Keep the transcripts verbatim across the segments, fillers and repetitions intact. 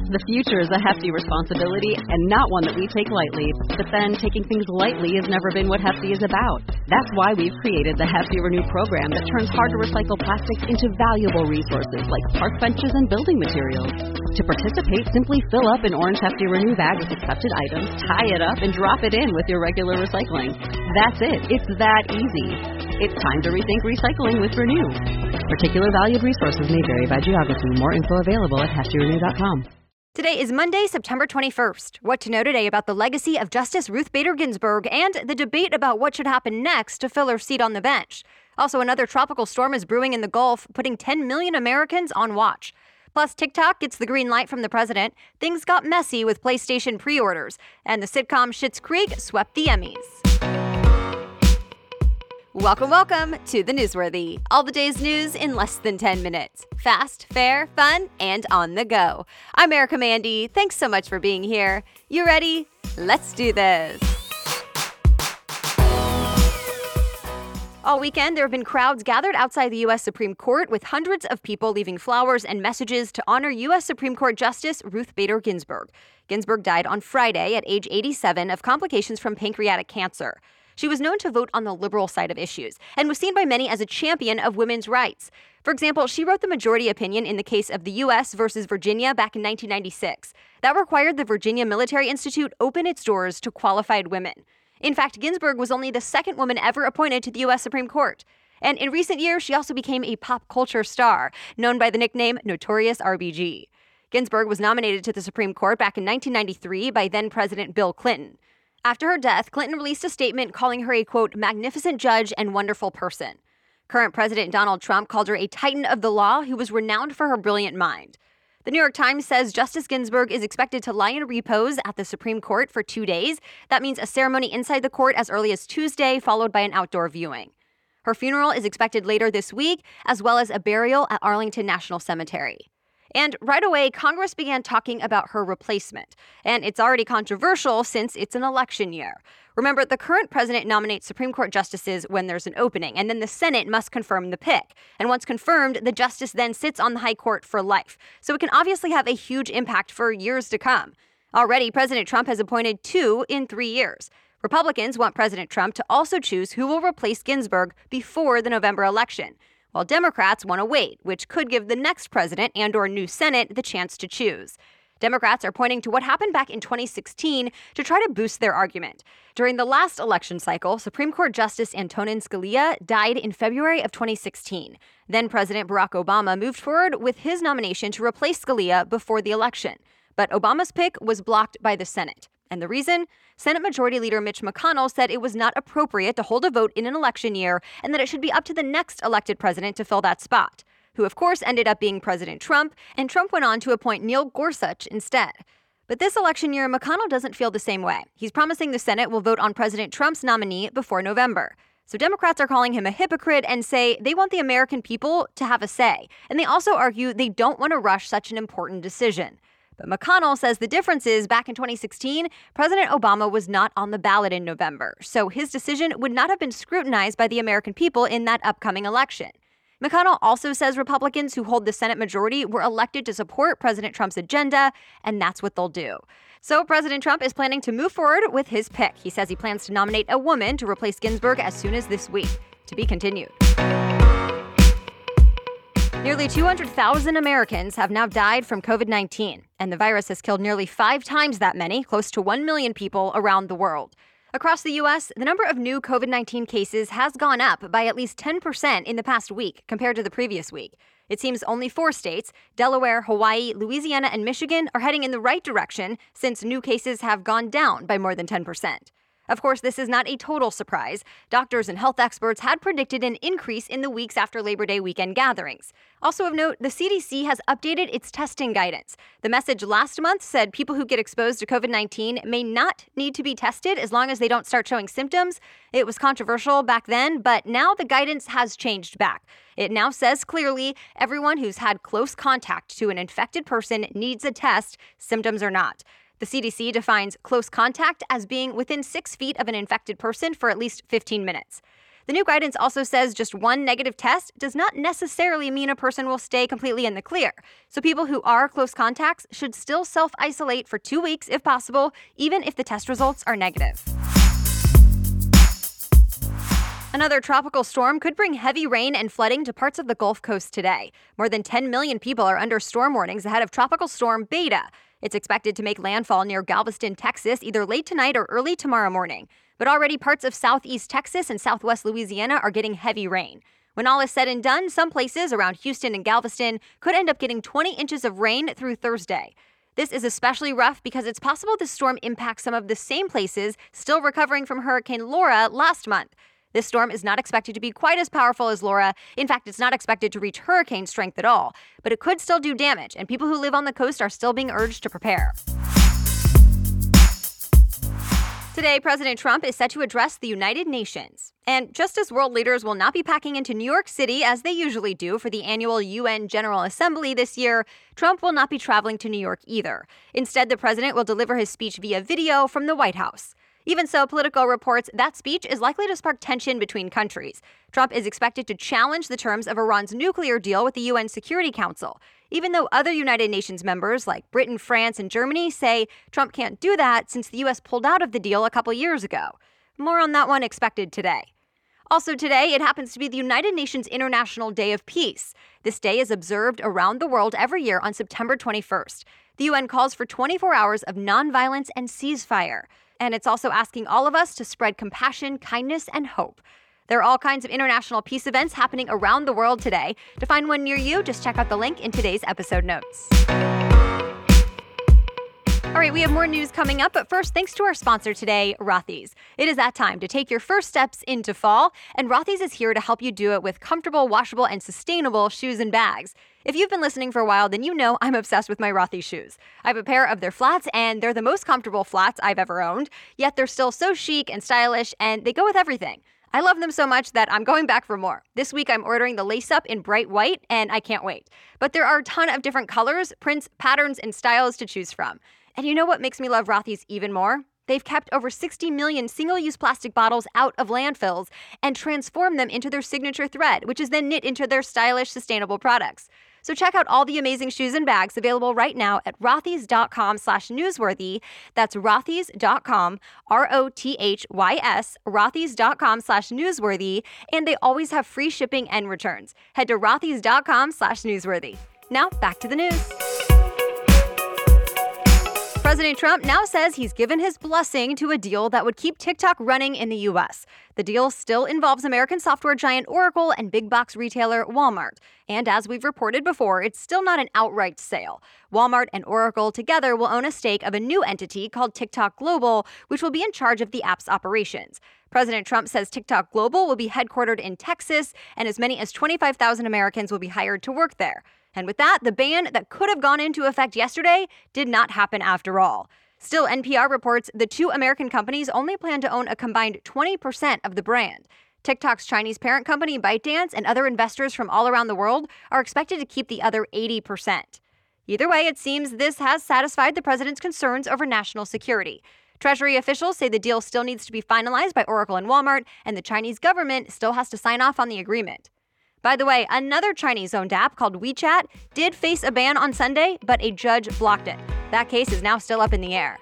The future is a hefty responsibility and not one that we take lightly. But then, taking things lightly has never been what Hefty is about. That's why we've created the Hefty Renew program that turns hard-to-recycle plastics into valuable resources like park benches and building materials. To participate, simply fill up an orange Hefty Renew bag with accepted items, tie it up, and drop it in with your regular recycling. That's it. It's that easy. It's time to rethink recycling with Renew. Particular valued resources may vary by geography. More info available at hefty renew dot com. Today is Monday, September twenty-first. What to know today about the legacy of Justice Ruth Bader Ginsburg and the debate about what should happen next to fill her seat on the bench. Also, another tropical storm is brewing in the Gulf, putting ten million Americans on watch. Plus, TikTok gets the green light from the president. Things got messy with PlayStation pre-orders. And the sitcom Schitt's Creek swept the Emmys. Welcome, welcome to the Newsworthy. All the day's news in less than ten minutes. Fast, fair, fun, and on the go. I'm Erica Mandy. Thanks so much for being here. You ready? Let's do this. All weekend, there have been crowds gathered outside the U S Supreme Court with hundreds of people leaving flowers and messages to honor U S Supreme Court Justice Ruth Bader Ginsburg. Ginsburg died on Friday at age eighty-seven of complications from pancreatic cancer. She was known to vote on the liberal side of issues and was seen by many as a champion of women's rights. For example, she wrote the majority opinion in the case of the U S versus Virginia back in nineteen ninety-six. That required the Virginia Military Institute open its doors to qualified women. In fact, Ginsburg was only the second woman ever appointed to the U S Supreme Court. And in recent years, she also became a pop culture star, known by the nickname Notorious R B G. Ginsburg was nominated to the Supreme Court back in nineteen ninety-three by then-President Bill Clinton. After her death, Clinton released a statement calling her a, quote, magnificent judge and wonderful person. Current President Donald Trump called her a titan of the law who was renowned for her brilliant mind. The New York Times says Justice Ginsburg is expected to lie in repose at the Supreme Court for two days. That means a ceremony inside the court as early as Tuesday, followed by an outdoor viewing. Her funeral is expected later this week, as well as a burial at Arlington National Cemetery. And right away, Congress began talking about her replacement. And it's already controversial since it's an election year. Remember, the current president nominates Supreme Court justices when there's an opening, and then the Senate must confirm the pick. And once confirmed, the justice then sits on the high court for life. So it can obviously have a huge impact for years to come. Already, President Trump has appointed two in three years. Republicans want President Trump to also choose who will replace Ginsburg before the November election, while Democrats want to wait, which could give the next president and or new Senate the chance to choose. Democrats are pointing to what happened back in twenty sixteen to try to boost their argument. During the last election cycle, Supreme Court Justice Antonin Scalia died in February of twenty sixteen. Then President Barack Obama moved forward with his nomination to replace Scalia before the election. But Obama's pick was blocked by the Senate. And the reason? Senate Majority Leader Mitch McConnell said it was not appropriate to hold a vote in an election year and that it should be up to the next elected president to fill that spot, who of course ended up being President Trump, and Trump went on to appoint Neil Gorsuch instead. But this election year, McConnell doesn't feel the same way. He's promising the Senate will vote on President Trump's nominee before November. So Democrats are calling him a hypocrite and say they want the American people to have a say. And they also argue they don't want to rush such an important decision. But McConnell says the difference is back in twenty sixteen, President Obama was not on the ballot in November, so his decision would not have been scrutinized by the American people in that upcoming election. McConnell also says Republicans who hold the Senate majority were elected to support President Trump's agenda, and that's what they'll do. So President Trump is planning to move forward with his pick. He says he plans to nominate a woman to replace Ginsburg as soon as this week. To be continued. Nearly two hundred thousand Americans have now died from covid nineteen, and the virus has killed nearly five times that many, close to one million people around the world. Across the U S, the number of new covid nineteen cases has gone up by at least ten percent in the past week compared to the previous week. It seems only four states, Delaware, Hawaii, Louisiana, and Michigan, are heading in the right direction since new cases have gone down by more than ten percent. Of course, this is not a total surprise. Doctors and health experts had predicted an increase in the weeks after Labor Day weekend gatherings. Also of note, the C D C has updated its testing guidance. The message last month said people who get exposed to covid nineteen may not need to be tested as long as they don't start showing symptoms. It was controversial back then, but now the guidance has changed back. It now says clearly everyone who's had close contact to an infected person needs a test, symptoms or not. The C D C defines close contact as being within six feet of an infected person for at least fifteen minutes. The new guidance also says just one negative test does not necessarily mean a person will stay completely in the clear. So people who are close contacts should still self-isolate for two weeks if possible, even if the test results are negative. Another tropical storm could bring heavy rain and flooding to parts of the Gulf Coast today. More than ten million people are under storm warnings ahead of Tropical Storm Beta. It's expected to make landfall near Galveston, Texas, either late tonight or early tomorrow morning. But already parts of southeast Texas and southwest Louisiana are getting heavy rain. When all is said and done, some places around Houston and Galveston could end up getting twenty inches of rain through Thursday. This is especially rough because it's possible the storm impacts some of the same places still recovering from Hurricane Laura last month. This storm is not expected to be quite as powerful as Laura. In fact, it's not expected to reach hurricane strength at all. But it could still do damage, and people who live on the coast are still being urged to prepare. Today, President Trump is set to address the United Nations. And just as world leaders will not be packing into New York City as they usually do for the annual U N General Assembly this year, Trump will not be traveling to New York either. Instead, the president will deliver his speech via video from the White House. Even so, Politico reports that speech is likely to spark tension between countries. Trump is expected to challenge the terms of Iran's nuclear deal with the U N Security Council, even though other United Nations members like Britain, France, and Germany say Trump can't do that since the U S pulled out of the deal a couple years ago. More on that one expected today. Also today, it happens to be the United Nations International Day of Peace. This day is observed around the world every year on September twenty-first. The U N calls for twenty-four hours of nonviolence and ceasefire. And it's also asking all of us to spread compassion, kindness, and hope. There are all kinds of international peace events happening around the world today. To find one near you, just check out the link in today's episode notes. All right, we have more news coming up, but first, thanks to our sponsor today, Rothy's. It is that time to take your first steps into fall, and Rothy's is here to help you do it with comfortable, washable, and sustainable shoes and bags. If you've been listening for a while, then you know I'm obsessed with my Rothy's shoes. I have a pair of their flats, and they're the most comfortable flats I've ever owned, yet they're still so chic and stylish, and they go with everything. I love them so much that I'm going back for more. This week, I'm ordering the lace-up in bright white, and I can't wait. But there are a ton of different colors, prints, patterns, and styles to choose from. And you know what makes me love Rothy's even more? They've kept over sixty million single-use plastic bottles out of landfills and transformed them into their signature thread, which is then knit into their stylish, sustainable products. So check out all the amazing shoes and bags available right now at rothys.com slash newsworthy. That's rothys.com, R O T H Y S, rothys.com slash newsworthy. And they always have free shipping and returns. Head to rothys.com slash newsworthy. Now, back to the news. President Trump now says he's given his blessing to a deal that would keep TikTok running in the U S. The deal still involves American software giant Oracle and big box retailer Walmart. And as we've reported before, it's still not an outright sale. Walmart and Oracle together will own a stake of a new entity called TikTok Global, which will be in charge of the app's operations. President Trump says TikTok Global will be headquartered in Texas, and as many as twenty-five thousand Americans will be hired to work there. And with that, the ban that could have gone into effect yesterday did not happen after all. Still, N P R reports the two American companies only plan to own a combined twenty percent of the brand. TikTok's Chinese parent company ByteDance and other investors from all around the world are expected to keep the other eighty percent. Either way, it seems this has satisfied the president's concerns over national security. Treasury officials say the deal still needs to be finalized by Oracle and Walmart, and the Chinese government still has to sign off on the agreement. By the way, another Chinese-owned app called WeChat did face a ban on Sunday, but a judge blocked it. That case is now still up in the air.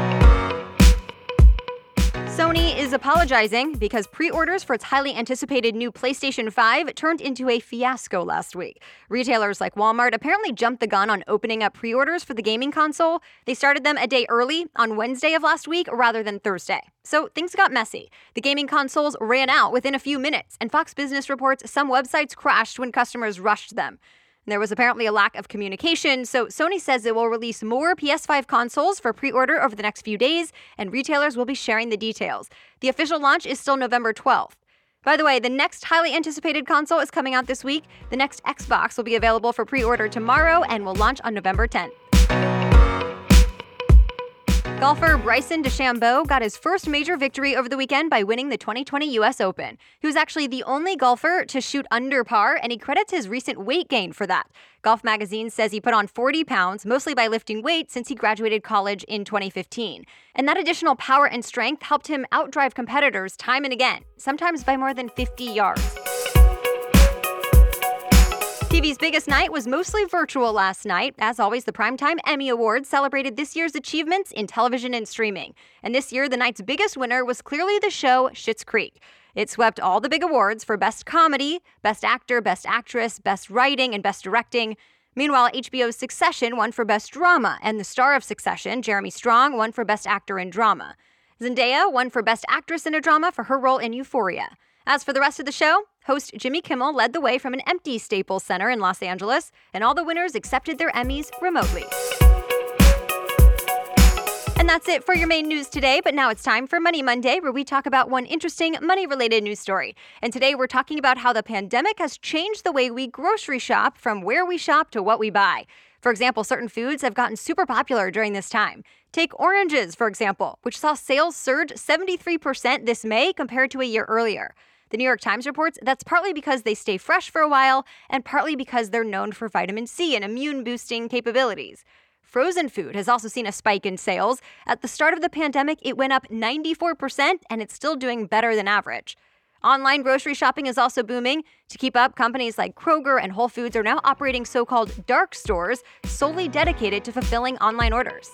Sony is apologizing because pre-orders for its highly anticipated new PlayStation five turned into a fiasco last week. Retailers like Walmart apparently jumped the gun on opening up pre-orders for the gaming console. They started them a day early on Wednesday of last week rather than Thursday. So things got messy. The gaming consoles ran out within a few minutes, and Fox Business reports some websites crashed when customers rushed them. There was apparently a lack of communication, so Sony says it will release more P S five consoles for pre-order over the next few days, and retailers will be sharing the details. The official launch is still November twelfth. By the way, the next highly anticipated console is coming out this week. The next Xbox will be available for pre-order tomorrow and will launch on November tenth. Golfer Bryson DeChambeau got his first major victory over the weekend by winning the twenty twenty U S Open. He was actually the only golfer to shoot under par, and he credits his recent weight gain for that. Golf Magazine says he put on forty pounds, mostly by lifting weights, since he graduated college in twenty fifteen. And that additional power and strength helped him outdrive competitors time and again, sometimes by more than fifty yards. T V's biggest night was mostly virtual last night. As always, the Primetime Emmy Awards celebrated this year's achievements in television and streaming. And this year, the night's biggest winner was clearly the show Schitt's Creek. It swept all the big awards for Best Comedy, Best Actor, Best Actress, Best Writing, and Best Directing. Meanwhile, H B O's Succession won for Best Drama, and the star of Succession, Jeremy Strong, won for Best Actor in Drama. Zendaya won for Best Actress in a Drama for her role in Euphoria. As for the rest of the show, host Jimmy Kimmel led the way from an empty Staples Center in Los Angeles, and all the winners accepted their Emmys remotely. And that's it for your main news today, but now it's time for Money Monday, where we talk about one interesting money-related news story. And today we're talking about how the pandemic has changed the way we grocery shop, from where we shop to what we buy. For example, certain foods have gotten super popular during this time. Take oranges, for example, which saw sales surge seventy-three percent this May compared to a year earlier. The New York Times reports that's partly because they stay fresh for a while, and partly because they're known for vitamin C and immune-boosting capabilities. Frozen food has also seen a spike in sales. At the start of the pandemic, it went up ninety-four percent, and it's still doing better than average. Online grocery shopping is also booming. To keep up, companies like Kroger and Whole Foods are now operating so-called dark stores solely dedicated to fulfilling online orders.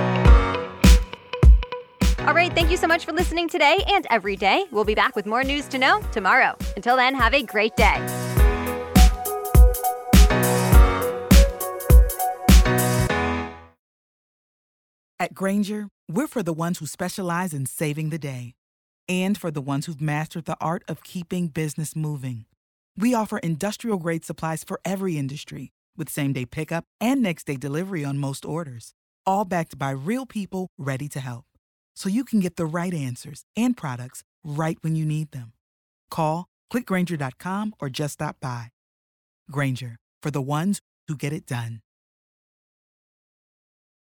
All right, thank you so much for listening today and every day. We'll be back with more news to know tomorrow. Until then, have a great day. At Grainger, we're for the ones who specialize in saving the day, and for the ones who've mastered the art of keeping business moving. We offer industrial-grade supplies for every industry, with same-day pickup and next-day delivery on most orders, all backed by real people ready to help. So you can get the right answers and products right when you need them. Call, click Grainger dot com, or just stop by. Grainger, for the ones who get it done.